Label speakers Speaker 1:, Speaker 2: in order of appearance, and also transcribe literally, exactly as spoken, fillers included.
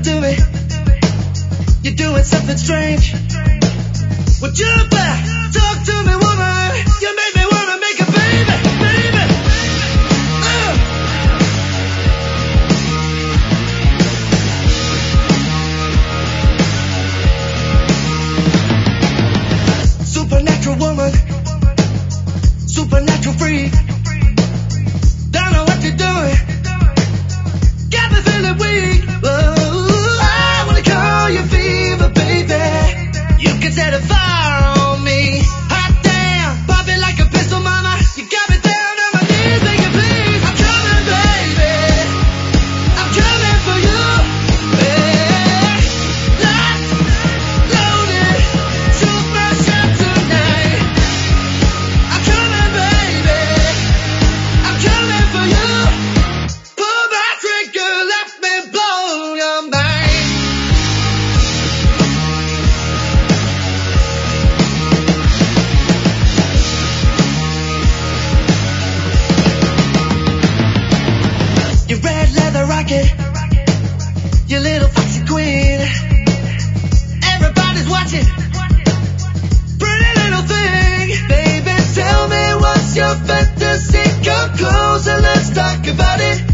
Speaker 1: to me. You're doing something strange. Would you back? Talk to me, woman. You make me wanna make a baby, baby. Uh. Supernatural woman, supernatural freak. Don't know what you're doing. Got me feeling weak. Oh, I wanna call you fever, baby. You can set a fire on me. Hot damn, pop it like a pistol, mama. You got me down on my knees, begging please. I'm coming, baby. I'm coming for you. Hey, locked, loaded, shoot my shot tonight. I'm coming, baby. I'm coming for you. Pull my trigger, let me blow your mind. Your red leather rocket, your little foxy queen. Everybody's watching. Pretty little thing, baby. Tell me what's your fantasy? Come close and let's talk about it.